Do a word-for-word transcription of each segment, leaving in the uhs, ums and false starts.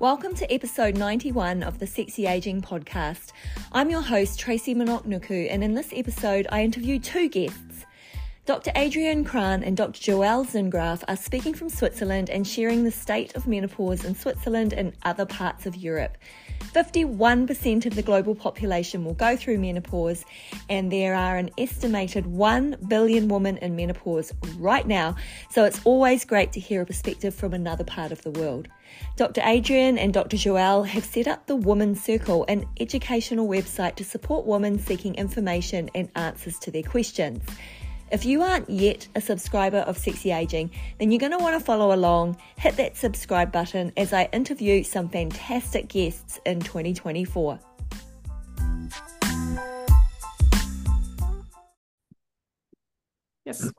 Welcome to episode ninety-one of the Sexy Aging podcast. I'm your host, Tracy Monoknuku, and in this episode, I interview two guests. Doctor Adrienne Krahn and Doctor Joelle Zingraf are speaking from Switzerland and sharing the state of menopause in Switzerland and other parts of Europe. fifty-one percent of the global population will go through menopause, and there are an estimated one billion women in menopause right now, so it's always great to hear a perspective from another part of the world. Doctor Adrienne and Doctor Joelle have set up the Women's Circle, an educational website to support women seeking information and answers to their questions. If you aren't yet a subscriber of Sexy Aging, then you're going to want to follow along, hit that subscribe button as I interview some fantastic guests in twenty twenty-four. Yes.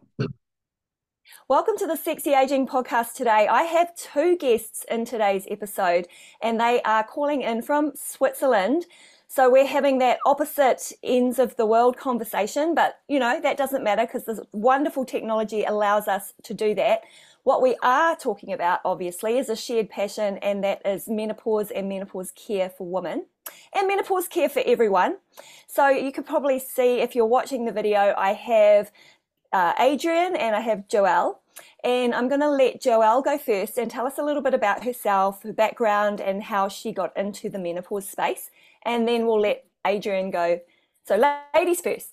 Welcome to the Sexy Aging podcast today. I have two guests in today's episode, and they are calling in from Switzerland. So we're having that opposite ends of the world conversation, but you know, that doesn't matter because this wonderful technology allows us to do that. What we are talking about, obviously, is a shared passion, and that is menopause and menopause care for women and menopause care for everyone. So you could probably see if you're watching the video, I have uh, Adrienne and I have Joelle. And I'm going to let Joelle go first and tell us a little bit about herself, her background, and how she got into the menopause space. And then we'll let Adrienne go. So ladies first.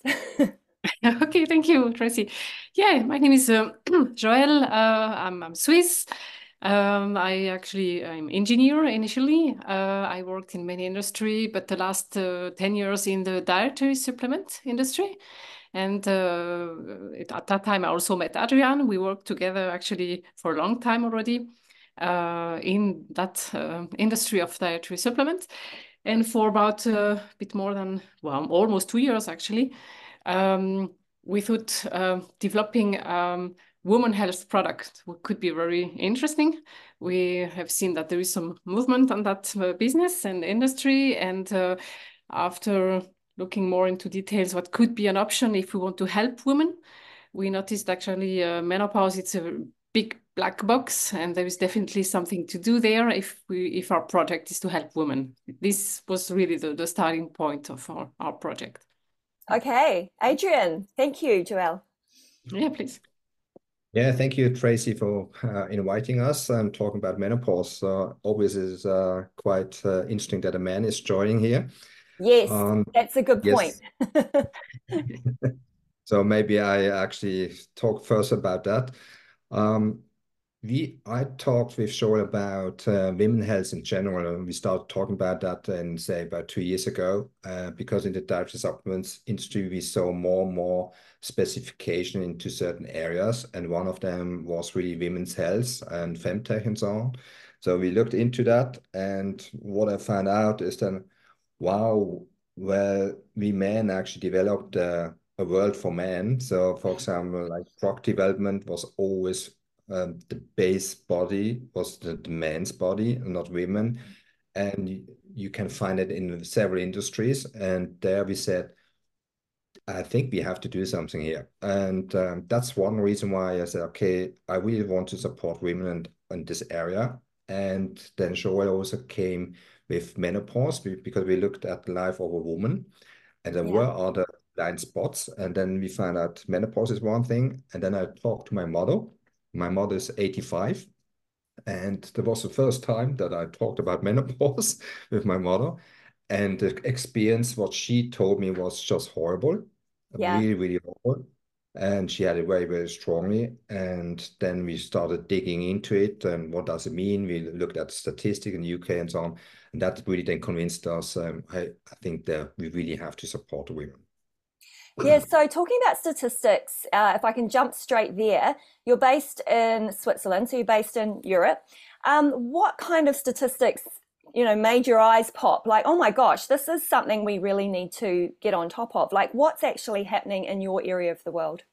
Okay, thank you, Tracy. Yeah, my name is uh, Joelle. Uh, I'm, I'm Swiss. Um, I actually, I'm engineer initially. Uh, I worked in many industry, but the last uh, ten years in the dietary supplement industry. And uh, at that time, I also met Adrienne. We worked together actually for a long time already uh, in that uh, industry of dietary supplements. And for about a uh, bit more than, well, almost two years actually, um, we thought uh, developing um, women health product could be very interesting. We have seen that there is some movement on that uh, business and industry. And uh, after looking more into details, what could be an option if we want to help women, we noticed actually uh, menopause, it's a big black box, and there is definitely something to do there if we if our project is to help women. This was really the, the starting point of our, our project. Okay, Adrienne, thank you, Joelle. Yeah, please. Yeah, thank you, Tracy, for uh, inviting us and talking about menopause. Uh, always is uh, quite uh, interesting that a man is joining here. Yes, um, that's a good point. Yes. So maybe I actually talk first about that. Um, we I talked with Joelle about uh, women's health in general, and we started talking about that in say about two years ago, uh, because in the dietary supplements industry we saw more and more specification into certain areas, and one of them was really women's health and femtech and so on. So we looked into that, and what I found out is that wow, well, we men actually developed uh, a world for men. So, for example, like drug development was always um, the base body was the, the man's body, not women, and you, you can find it in several industries. And there we said, I think we have to do something here, and um, that's one reason why I said, okay, I really want to support women in, in this area. And then Joelle also came with menopause because we looked at the life of a woman and then yeah. where are the blind spots, and then we found out menopause is one thing. And then I talked to my mother. My mother is eighty-five, and that was the first time that I talked about menopause with my mother, and the experience what she told me was just horrible. Yeah. really really horrible. And she had it very, very strongly. And then we started digging into it. And what does it mean? We looked at statistics in the U K and so on. And that really then convinced us, um, I, I think that we really have to support the women. Yeah, so talking about statistics, uh, if I can jump straight there, you're based in Switzerland, so you're based in Europe. Um, what kind of statistics, you know, made your eyes pop? Like, oh my gosh, this is something we really need to get on top of. Like, what's actually happening in your area of the world?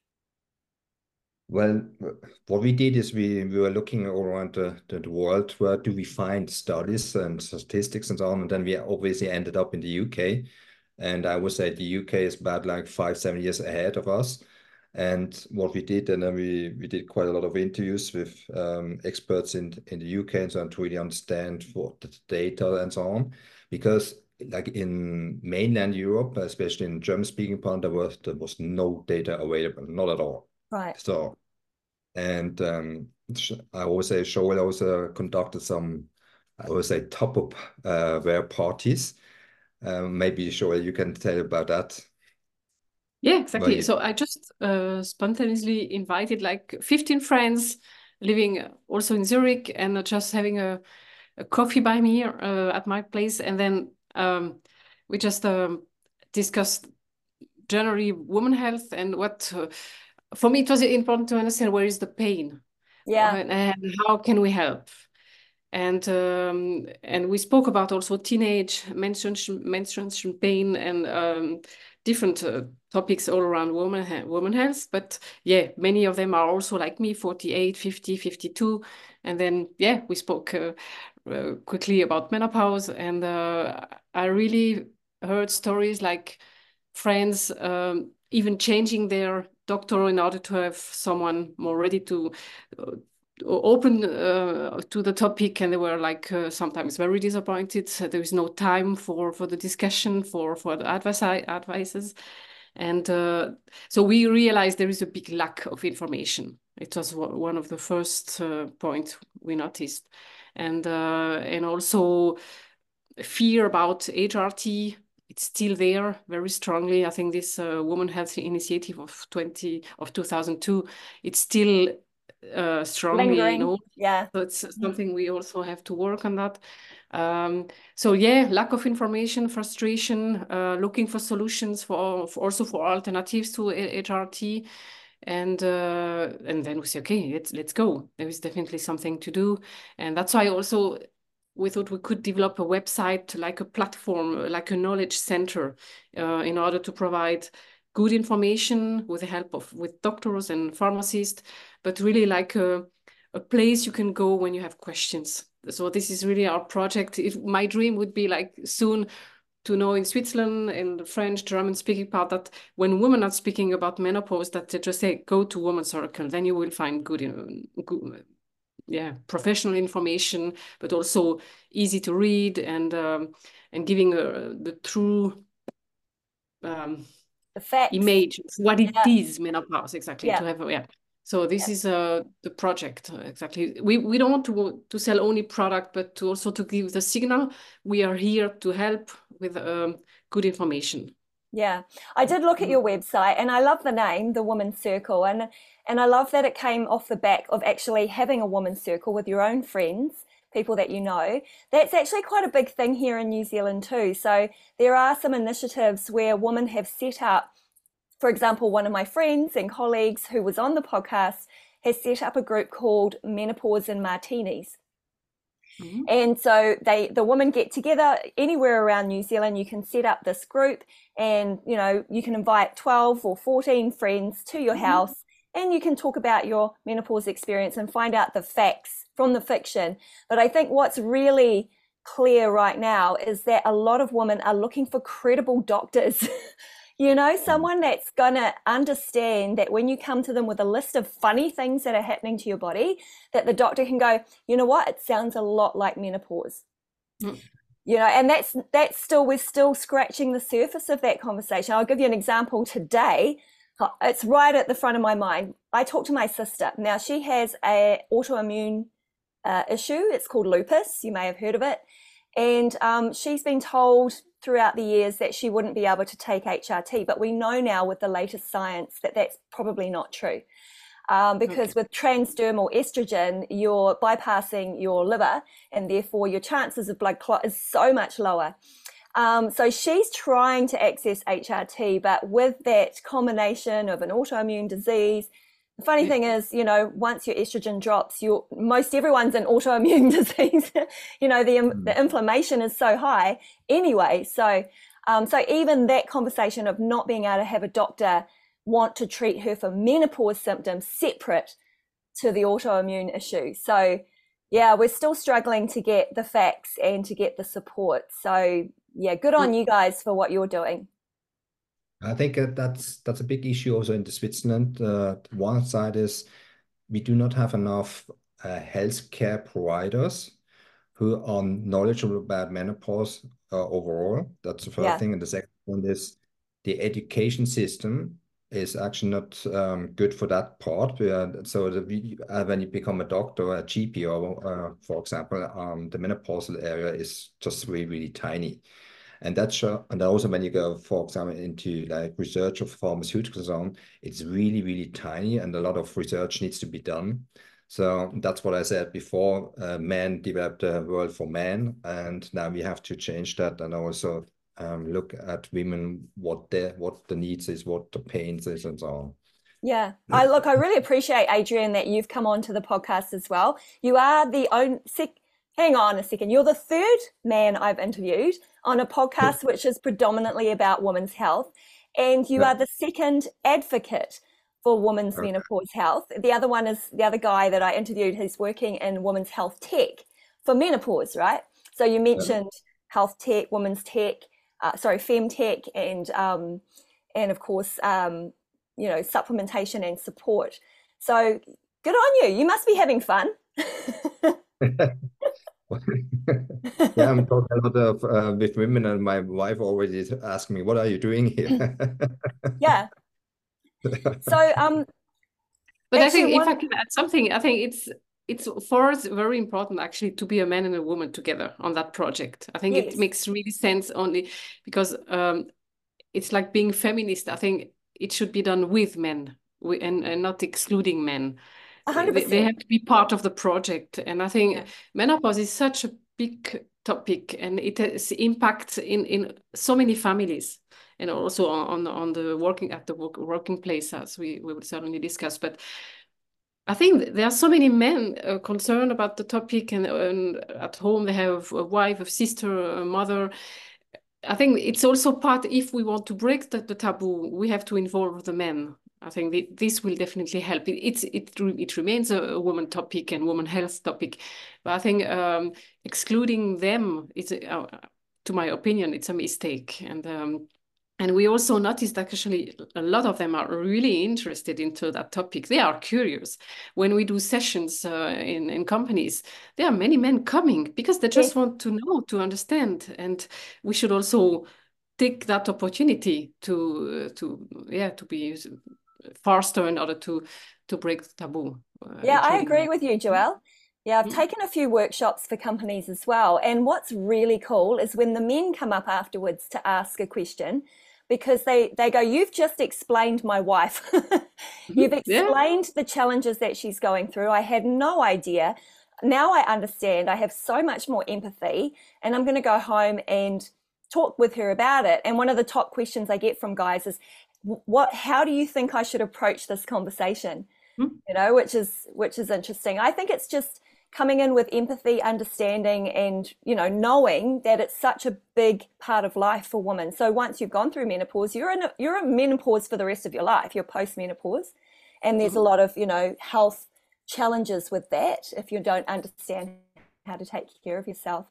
Well, what we did is we, we were looking all around the, the, the world, where do we find studies and statistics and so on. And then we obviously ended up in the U K. And I would say the U K is about like five, seven years ahead of us. And what we did, and then we, we did quite a lot of interviews with um, experts in, in the U K and so on to really understand what the data and so on. Because like in mainland Europe, especially in German-speaking part, there was, there was no data available, not at all. Right. So, and um, I always say Joel also conducted some, I always say top-up uh, wear parties. Um, maybe Joel, you can tell about that. Yeah, exactly. You... So I just uh, spontaneously invited like fifteen friends living also in Zurich and just having a, a coffee by me uh, at my place. And then um, we just um, discussed generally women health and what, uh, for me, it was important to understand where is the pain. Yeah. And, and how can we help? And um, and we spoke about also teenage menstruation, menstruation pain and um, different uh, topics all around woman, woman health. But yeah, many of them are also like me, forty-eight, fifty, fifty-two. And then, yeah, we spoke uh, uh, quickly about menopause. And uh, I really heard stories like friends um, even changing their doctor in order to have someone more ready to uh, open uh, to the topic, and they were like uh, sometimes very disappointed. There is no time for for the discussion, for for the advice advices, and uh, so we realized there is a big lack of information. It was one of the first uh, points we noticed, and uh, and also fear about H R T. It's still there very strongly. I think this uh, Women Health Initiative of twenty of two thousand two, it's still uh, strongly, Lingering. you know. Yeah. So it's something we also have to work on that. Um, so yeah, lack of information, frustration, uh, looking for solutions for, for also for alternatives to H R T. And uh, and then we say, okay, let's let's go. There is definitely something to do, and that's why also we thought we could develop a website, like a platform, like a knowledge center, uh, in order to provide good information with the help of with doctors and pharmacists, but really like a, a place you can go when you have questions. So this is really our project. If my dream would be like soon to know in Switzerland, in the French, German speaking part, that when women are speaking about menopause, that they just say, go to Women's Circle, then you will find good, good yeah, professional information, but also easy to read, and um, and giving uh, the true um, The facts. image of what it Yeah. is menopause, exactly. Yeah. To have, yeah. So this Yeah. is uh, the project, uh, exactly. We we don't want to to sell only product, but to also to give the signal we are here to help with um, good information. Yeah, I did look at your website and I love the name, the Women's Circle, and and I love that it came off the back of actually having a women's circle with your own friends, people that you know. That's actually quite a big thing here in New Zealand too. So there are some initiatives where women have set up, for example, one of my friends and colleagues who was on the podcast has set up a group called Menopause and Martinis. Mm-hmm. And so they, the women get together anywhere around New Zealand. You can set up this group and, you know, you can invite twelve or fourteen friends to your mm-hmm. house, and you can talk about your menopause experience and find out the facts from the fiction. But I think what's really clear right now is that a lot of women are looking for credible doctors. You know, someone that's going to understand that when you come to them with a list of funny things that are happening to your body, that the doctor can go, you know what, it sounds a lot like menopause. Mm. You know, and that's that's still, we're still scratching the surface of that conversation. I'll give you an example today. It's right at the front of my mind. I talked to my sister. Now, she has a autoimmune uh, issue. It's called lupus. You may have heard of it. And um, she's been told throughout the years that she wouldn't be able to take H R T, but we know now with the latest science that that's probably not true. Um, because okay. with transdermal estrogen, you're bypassing your liver, and therefore your chances of blood clot is so much lower. Um, so she's trying to access H R T, but with that combination of an autoimmune disease, the funny thing is, you know, once your estrogen drops, you're, most everyone's an autoimmune disease. You know, the, mm. the inflammation is so high anyway. So, um, so even that conversation of not being able to have a doctor want to treat her for menopause symptoms separate to the autoimmune issue. So, yeah, we're still struggling to get the facts and to get the support. So, yeah, good on you guys for what you're doing. I think uh, that's that's a big issue also in the Switzerland. Uh, one side is we do not have enough uh, healthcare providers who are knowledgeable about menopause uh, overall. That's the first Yeah. thing. And the second one is the education system is actually not um, good for that part. Uh, so the, we- uh, when you become a doctor, a G P, or uh, for example, um, the menopausal area is just really, really tiny. And that's uh, and also when you go, for example, into like research of pharmaceuticals on, it's really, really tiny, and a lot of research needs to be done. So that's what I said before. Uh, men developed a world for men, and now we have to change that and also um, look at women, what their what the needs is, what the pains is, and so on. Yeah. I look, I really appreciate, Adrian, that you've come on to the podcast as well. You are the own sick. Hang on a second. You're the third man I've interviewed on a podcast which is predominantly about women's health, and you Yeah. are the second advocate for women's Okay. menopause health. The other one is the other guy that I interviewed who's working in women's health tech for menopause, right? So you mentioned health tech, women's tech, uh, sorry, femtech, and um, and of course, um, you know, supplementation and support. So good on you. You must be having fun. Yeah, I'm talking a lot of uh, with women, and my wife always is asking me, "What are you doing here?" Yeah. So um, But I actually, think if one I can add something, I think it's it's for us very important actually to be a man and a woman together on that project. I think it yes, makes really sense only because um, it's like being feminist. I think it should be done with men we, and, and not excluding men. a hundred They, they percent. have to be part of the project. And I think Yeah. menopause is such a big topic and it has impact in, in so many families and also on, on the working at the work, working place, as we, we will certainly discuss. But I think there are so many men uh, concerned about the topic, and, and at home they have a wife, a sister, a mother. I think it's also part, if we want to break the, the taboo, we have to involve the men. I think th this will definitely help. It, it's, it, it remains a, a woman topic and woman health topic, but I think um, excluding them is, uh, to my opinion, it's a mistake. And um, and we also noticed that actually a lot of them are really interested into that topic. They are curious. When we do sessions uh, in, in companies, there are many men coming because they just Yes. want to know, to understand. And we should also take that opportunity to, uh, to yeah, to be faster in order to, to break the taboo. Uh, Yeah, I including agree men. with you, Joelle. Yeah, I've taken a few workshops for companies as well. And what's really cool is when the men come up afterwards to ask a question, because they, they go, "You've just explained my wife. You've Yeah. explained the challenges that she's going through. I had no idea. Now I understand. I have so much more empathy, and I'm going to go home and talk with her about it." And one of the top questions I get from guys is, "What? How do you think I should approach this conversation?" You know, which is which is interesting. I think it's just coming in with empathy, understanding, and, you know, knowing that it's such a big part of life for women. So once you've gone through menopause, you're in a, you're in menopause for the rest of your life. You're post-menopause, and there's a lot of, you know, health challenges with that if you don't understand how to take care of yourself.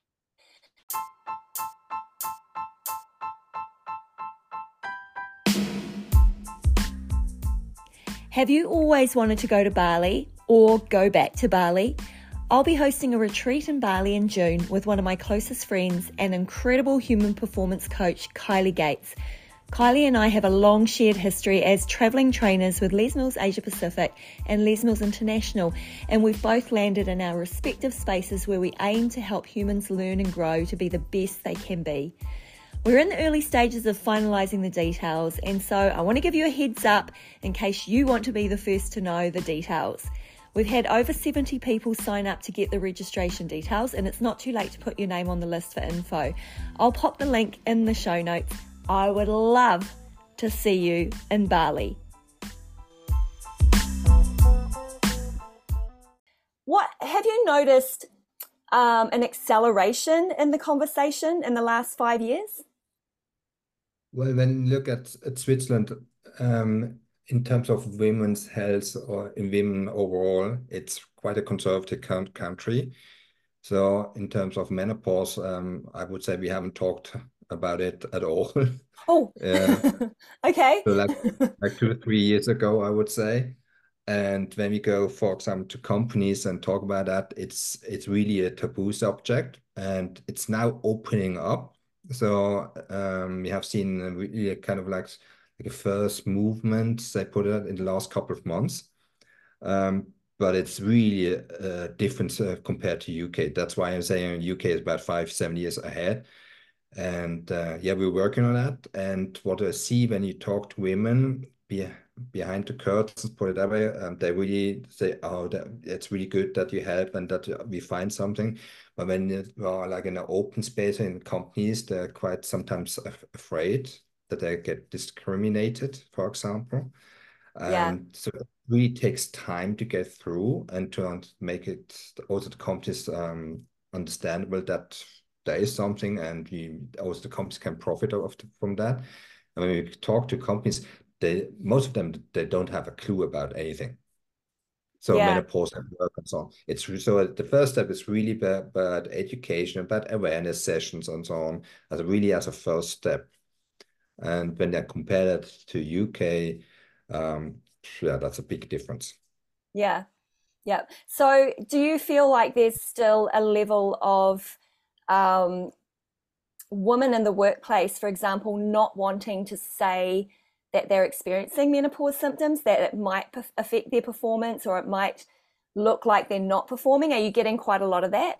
Have you always wanted to go to Bali or go back to Bali? I'll be hosting a retreat in Bali in June with one of my closest friends and incredible human performance coach, Kylie Gates. Kylie and I have a long shared history as travelling trainers with Les Mills Asia Pacific and Les Mills International, and we've both landed in our respective spaces where we aim to help humans learn and grow to be the best they can be. We're in the early stages of finalising the details, and so I want to give you a heads up in case you want to be the first to know the details. We've had over seventy people sign up to get the registration details, and it's not too late to put your name on the list for info. I'll pop the link in the show notes. I would love to see you in Bali. What have you noticed um, an acceleration in the conversation in the last five years? Well, when you look at, at Switzerland, um, in terms of women's health or in women overall, it's quite a conservative country. So in terms of menopause, um, I would say we haven't talked about it at all. Oh, uh, okay. so like like two or three years ago, I would say. And when we go, for example, to companies and talk about that, it's it's really a taboo subject, and it's now opening up. So um, we have seen a really a kind of like like a first movement, they put it in the last couple of months. Um, but it's really a, a difference uh, compared to U K. That's why I'm saying U K is about five, seven years ahead. And uh, yeah, we're working on that. And what I see when you talk to women be, behind the curtains, put it that way, um, they really say, "Oh, that, it's really good that you help and that we find something." But when you are like in an open space in companies, they're quite sometimes af afraid that they get discriminated, for example. Yeah. And so it really takes time to get through and to make it also the companies um, understandable that there is something, and we also the companies can profit of the, from that. And when we talk to companies, they most of them they don't have a clue about anything. So Yeah. menopause and work and so on. It's so the first step is really about, about education, about awareness sessions and so on, as a, really as a first step. And when they compare that to U K, um, yeah, that's a big difference. Yeah. Yeah. So do you feel like there's still a level of um, women in the workplace, for example, not wanting to say that they're experiencing menopause symptoms, that it might affect their performance or it might look like they're not performing? Are you getting quite a lot of that?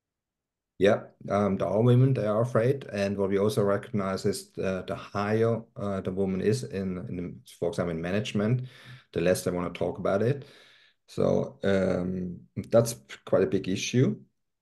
Yeah, um, there are women, they are afraid. And what we also recognize is the, the higher uh, the woman is in, in, for example, in management, the less they want to talk about it. So um, that's quite a big issue.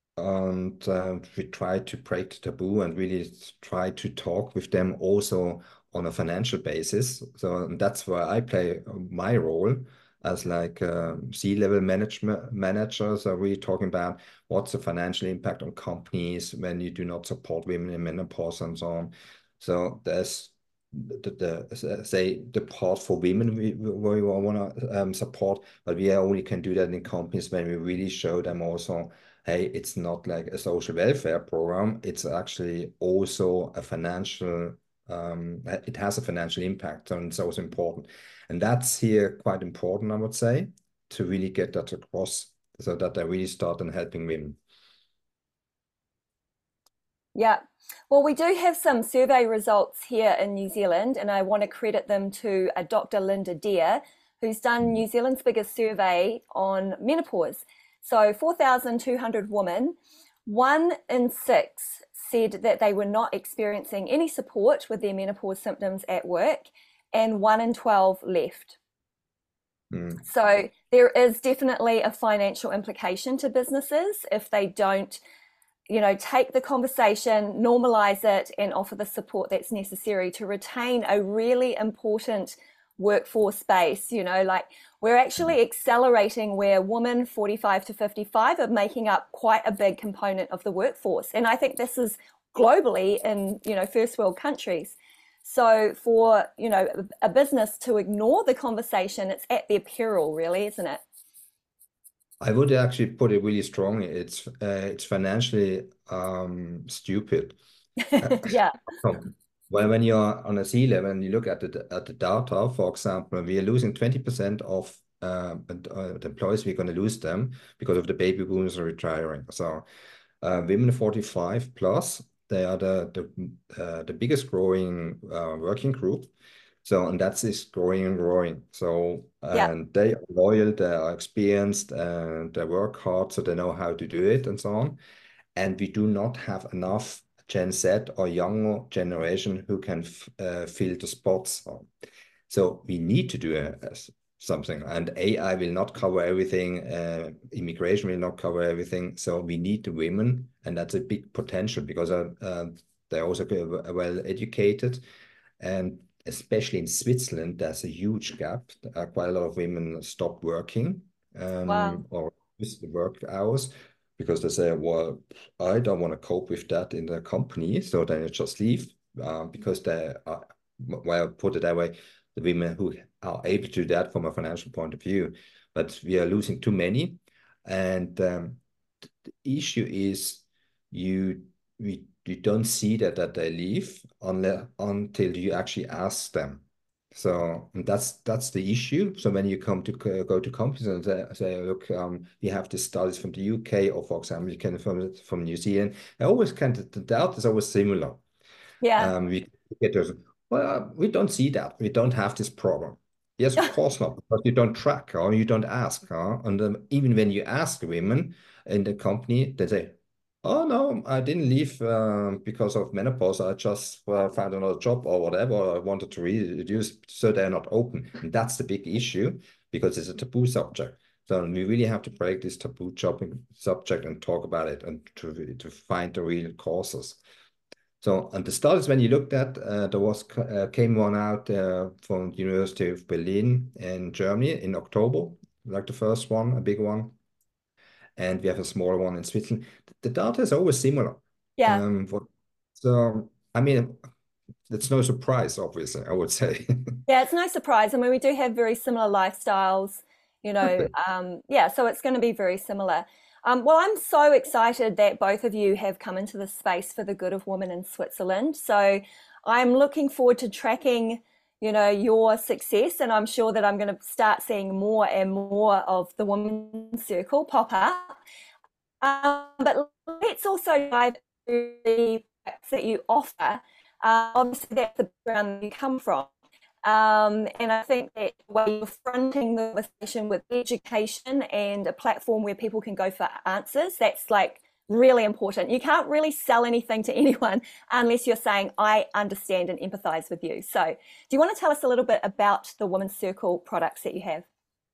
And uh, we try to break the taboo and really try to talk with them also on a financial basis. So that's where I play my role as like uh, C-level management managers are really talking about what's the financial impact on companies when you do not support women in menopause and so on. So there's the, the say the part for women we, we want to um, support, but we only can do that in companies when we really show them also, hey, it's not like a social welfare program. It's actually also a financial, um, it has a financial impact, and it's also important. And that's here quite important, I would say, to really get that across so that they really start on helping women. Yeah. Well, we do have some survey results here in New Zealand, and I want to credit them to a Doctor Linda Dare, who's done New Zealand's biggest survey on menopause. So four thousand two hundred women, one in six said that they were not experiencing any support with their menopause symptoms at work, and one in twelve left. Mm. So there is definitely a financial implication to businesses if they don't, you know, take the conversation, normalize it, and offer the support that's necessary to retain a really important workforce base. You know, like we're actually accelerating where women forty-five to fifty-five are making up quite a big component of the workforce. And I think this is globally in, you know, first world countries. So for, you know, a business to ignore the conversation, it's at their peril, really, isn't it? I would actually put it really strongly. It's uh, it's financially um, stupid. Yeah. Well, when you're on a C-level and you look at the at the data, for example, we are losing twenty percent of uh, the employees. We're going to lose them because of the baby boomers are retiring. So uh, women forty-five plus, they are the the uh, the biggest growing uh, working group. So, and that's is growing and growing. So, and yeah. They are loyal, they are experienced, and they work hard, so they know how to do it and so on. And we do not have enough Gen Z or younger generation who can uh, fill the spots. So we need to do a, a, something, and A I will not cover everything. Uh, immigration will not cover everything. So we need the women, and that's a big potential because uh, uh, they're also well educated, and especially in Switzerland, there's a huge gap. Uh, quite a lot of women stop working um, wow. or miss the work hours because they say, well, I don't want to cope with that in the company. So then you just leave uh, because they are, well, put it that way, the women who are able to do that from a financial point of view. But we are losing too many. And um, the issue is you we you don't see that that they leave unless until you actually ask them. So and that's that's the issue. So when you come to go to companies and say, say look, um, we have the studies from the U K, or for example, you can from from New Zealand. I always kind of the doubt is always similar. Yeah. Um, we get those. Well, we don't see that. We don't have this problem. Yes, of course not, because you don't track or you don't ask. Huh? And um, even when you ask women in the company, they say, "Oh no, I didn't leave um, because of menopause. I just uh, found another job or whatever. Or I wanted to reduce, so they're not open." And that's the big issue because it's a taboo subject. So we really have to break this taboo subject and talk about it and to to find the real causes. So, and the studies when you looked at, uh, there was uh, came one out uh, from the University of Berlin in Germany in October, like the first one, a big one. And we have a smaller one in Switzerland. The data is always similar. Yeah. Um, what, so, I mean, it's no surprise, obviously, I would say. Yeah, it's no surprise. I mean, we do have very similar lifestyles, you know, um, yeah, so it's going to be very similar. Um, well, I'm so excited that both of you have come into the space for the good of women in Switzerland. So I'm looking forward to tracking, you know, your success, and I'm sure that I'm going to start seeing more and more of the Women's Circle pop up. Um, but let's also dive into the products that you offer. Uh, obviously, that's the background you come from. Um, and I think that when you're fronting the conversation with education and a platform where people can go for answers, that's like really important. You can't really sell anything to anyone unless you're saying, I understand and empathize with you. So do you want to tell us a little bit about the Women's Circle products that you have?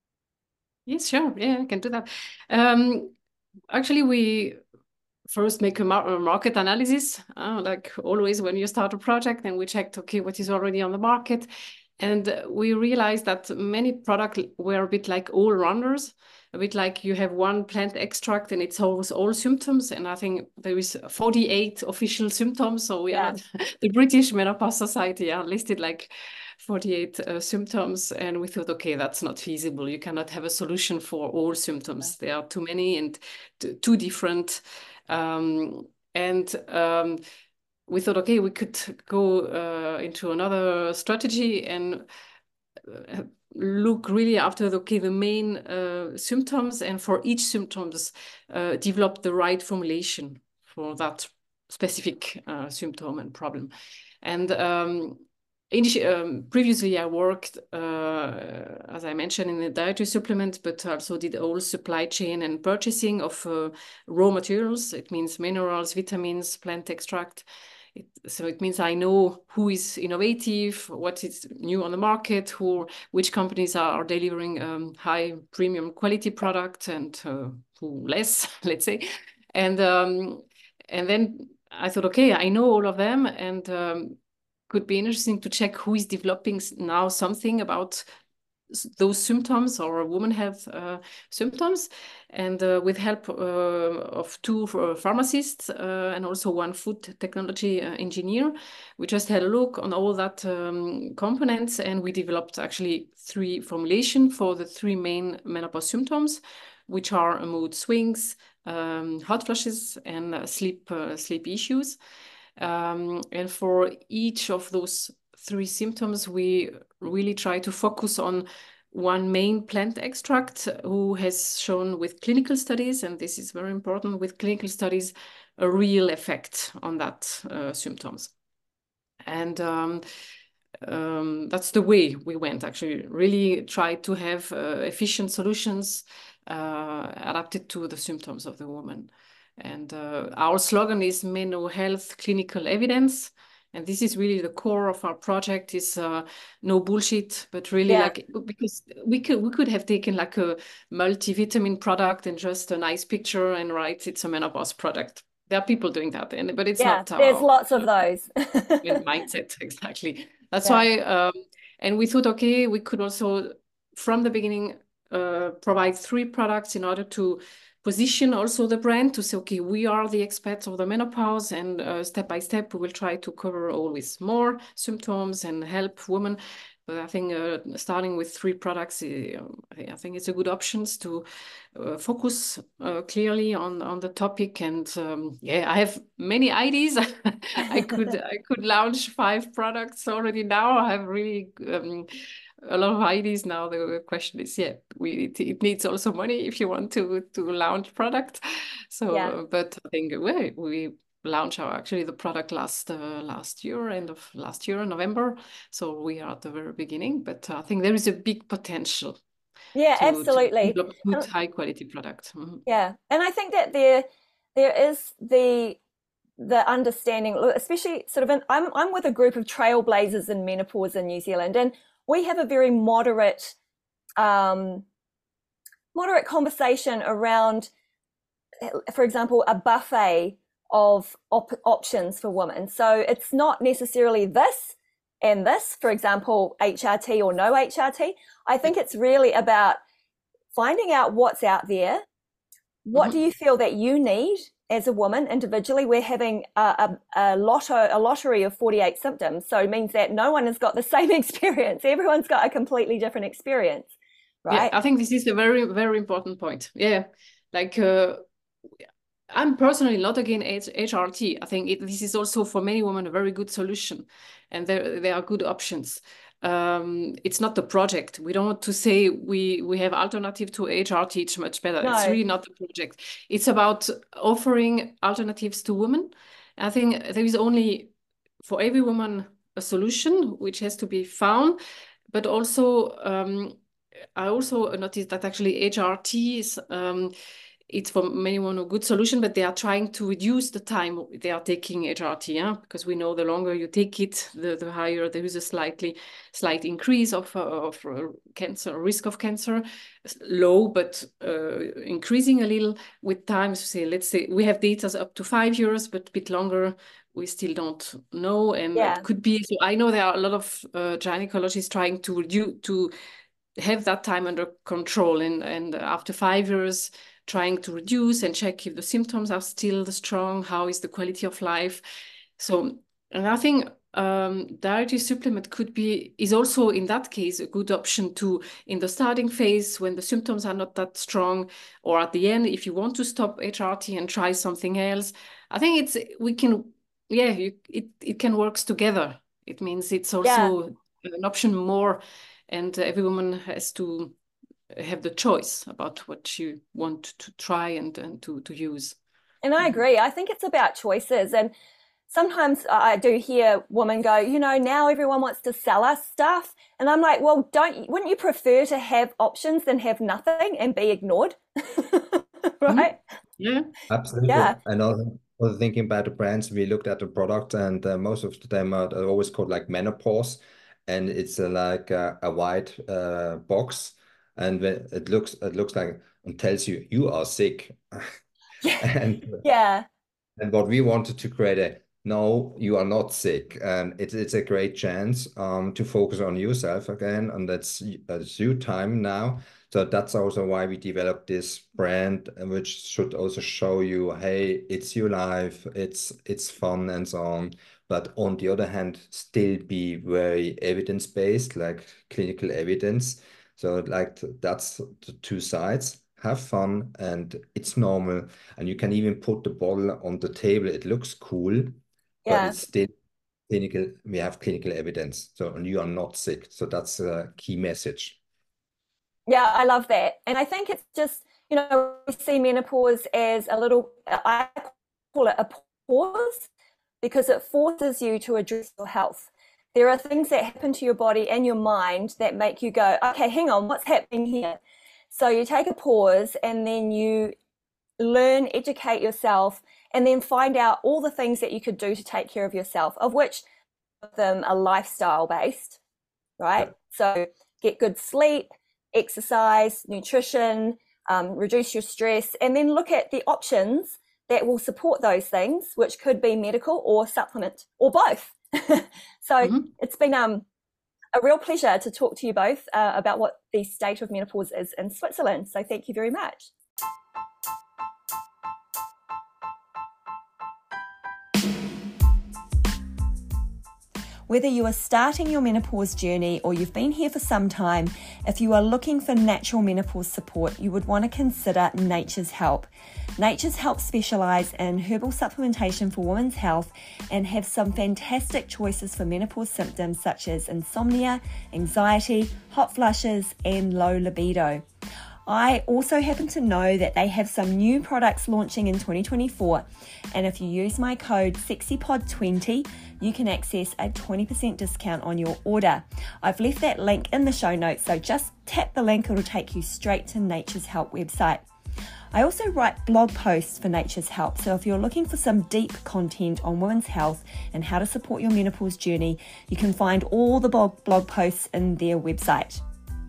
Yes, sure. Yeah, I can do that. Um, actually, we first make a, mar a market analysis, uh, like always when you start a project, and we checked, okay, what is already on the market. And we realized that many products were a bit like all-rounders, a bit like you have one plant extract and it solves all symptoms. And I think there is forty-eight official symptoms. So we yeah. are not, the British Menopause Society are listed like forty-eight uh, symptoms. And we thought, okay, that's not feasible. You cannot have a solution for all symptoms. There are too many and too different. Um, and um, we thought, okay, we could go uh, into another strategy and uh, look really after the, okay, the main uh, symptoms, and for each symptoms uh, develop the right formulation for that specific uh, symptom and problem. And um, Um, previously, I worked, uh, as I mentioned, in the dietary supplement, but also did all supply chain and purchasing of uh, raw materials. It means minerals, vitamins, plant extract. It, so it means I know who is innovative, what is new on the market, who, which companies are delivering um, high premium quality product, and uh, who less, let's say. And um, and then I thought, okay, I know all of them, and um, could be interesting to check who is developing now something about those symptoms, or a woman have uh, symptoms. And uh, with help uh, of two uh, pharmacists uh, and also one food technology uh, engineer, we just had a look on all that um, components, and we developed actually three formulations for the three main menopause symptoms, which are mood swings, um, hot flushes, and uh, sleep uh, sleep issues. Um, and for each of those three symptoms, we really try to focus on one main plant extract who has shown with clinical studies, and this is very important, with clinical studies, a real effect on that uh, symptoms. And um, um, that's the way we went, actually, really try to have uh, efficient solutions uh, adapted to the symptoms of the woman. And uh, our slogan is Meno Health Clinical Evidence. And this is really the core of our project, is uh, no bullshit, but really yeah. like, because we could, we could have taken like a multivitamin product and just a nice picture and write it's a menopause product. There are people doing that, and but it's yeah, not. There's our, lots of those. mindset, exactly. That's yeah. why, um, and we thought, okay, we could also, from the beginning, uh, provide three products in order to position also the brand, to say, okay, we are the experts of the menopause, and uh, step by step, we will try to cover always more symptoms and help women. But I think uh, starting with three products, uh, I think it's a good option to uh, focus uh, clearly on, on the topic. And um, yeah, I have many ideas. I could I could launch five products already now. I have really um, a lot of ideas now. The question is, yeah, we it, it needs also money if you want to to launch product. So, Yeah. but I think we we. Launch our actually the product last uh, last year, end of last year, November. So we are at the very beginning, but I think there is a big potential. Yeah, to, absolutely. to develop good, high quality product. Mm-hmm. Yeah, and I think that there there is the the understanding, especially sort of in, I'm I'm with a group of trailblazers in menopause in New Zealand, and we have a very moderate um, moderate conversation around, for example, a buffet of op options for women. So it's not necessarily this and this, for example, H R T or no H R T. I think it's really about finding out what's out there. What mm-hmm. do you feel that you need as a woman individually? We're having a, a, a, lotto, a lottery of forty-eight symptoms. So it means that no one has got the same experience. Everyone's got a completely different experience, right? Yeah, I think this is a very, very important point. Yeah, like uh, I'm personally not against H R T. I think it, this is also for many women a very good solution, and there there are good options. Um, it's not the project. We don't want to say we we have alternative to H R T. It's much better. No. It's really not the project. It's about offering alternatives to women. I think there is only for every woman a solution which has to be found, but also um, I also noticed that actually H R T is. Um, It's for many one a good solution, but they are trying to reduce the time they are taking H R T, yeah? Because we know the longer you take it, the, the higher there is a slightly slight increase of, uh, of uh, cancer, risk of cancer, low, but uh, increasing a little with time. So say, let's say we have data up to five years, but a bit longer, we still don't know. And yeah. It could be, so I know there are a lot of uh, gynecologists trying to reduce, to have that time under control. And, and after five years, trying to reduce and check if the symptoms are still strong, how is the quality of life. So, and I think um, dietary supplement could be, is also in that case a good option to, in the starting phase when the symptoms are not that strong, or at the end, if you want to stop H R T and try something else, I think it's, we can, yeah, you, it, it can work together. It means it's also yeah. an option more, and every woman has to have the choice about what you want to try and, and to, to use. And I agree. I think it's about choices. And sometimes I do hear women go, you know, now everyone wants to sell us stuff. And I'm like, well, don't, wouldn't you prefer to have options than have nothing and be ignored? Right? Yeah, absolutely. Yeah. And also, also thinking about the brands, we looked at the product, and uh, most of them are always called like menopause. And it's uh, like a, a white uh, box. And when it looks, it looks like and tells you you are sick. Yeah. and yeah. And what we wanted to create a no, you are not sick, and it's it's a great chance um to focus on yourself again, and that's that's your time now. So that's also why we developed this brand, which should also show you, hey, it's your life, it's it's fun and so on. But on the other hand, still be very evidence-based, like clinical evidence. So like that's the two sides. Have fun, and it's normal. And you can even put the bottle on the table. It looks cool, yeah. but it's still clinical. We have clinical evidence. So and you are not sick. So that's a key message. Yeah, I love that. And I think it's just, you know, we see menopause as a little, I call it a pause, because it forces you to address your health. There are things that happen to your body and your mind that make you go, okay, hang on, what's happening here? So you take a pause, and then you learn, educate yourself, and then find out all the things that you could do to take care of yourself, of which of them are lifestyle based, right? So get good sleep, exercise, nutrition, um, reduce your stress, and then look at the options that will support those things, which could be medical or supplement or both. So mm-hmm. it's been um, a real pleasure to talk to you both uh, about what the state of menopause is in Switzerland. So thank you very much. Whether you are starting your menopause journey or you've been here for some time, if you are looking for natural menopause support, you would want to consider Nature's Help. Nature's Help specialise in herbal supplementation for women's health and have some fantastic choices for menopause symptoms such as insomnia, anxiety, hot flushes, and low libido. I also happen to know that they have some new products launching in twenty twenty-four, and if you use my code sexy pod twenty, you can access a twenty percent discount on your order. I've left that link in the show notes, so just tap the link, it'll take you straight to Nature's Help website. I also write blog posts for Nature's Help, so if you're looking for some deep content on women's health and how to support your menopause journey, you can find all the blog, blog posts in their website.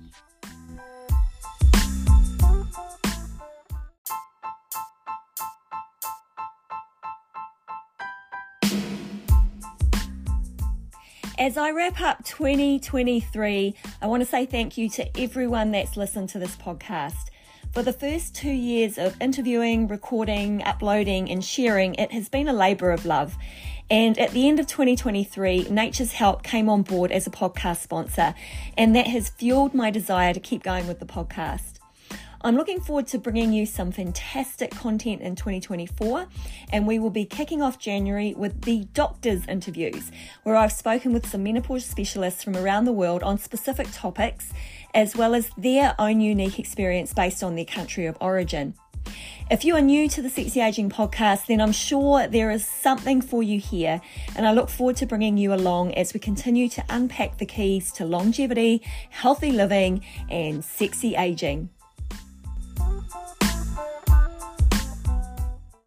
As I wrap up twenty twenty-three, I want to say thank you to everyone that's listened to this podcast. For the first two years of interviewing, recording, uploading, and sharing, it has been a labour of love. And at the end of twenty twenty-three, Nature's Help came on board as a podcast sponsor, and that has fueled my desire to keep going with the podcast. I'm looking forward to bringing you some fantastic content in twenty twenty-four, and we will be kicking off January with the Doctors Interviews, where I've spoken with some menopause specialists from around the world on specific topics, as well as their own unique experience based on their country of origin. If you are new to the Sexy Aging podcast, then I'm sure there is something for you here, and I look forward to bringing you along as we continue to unpack the keys to longevity, healthy living, and sexy aging.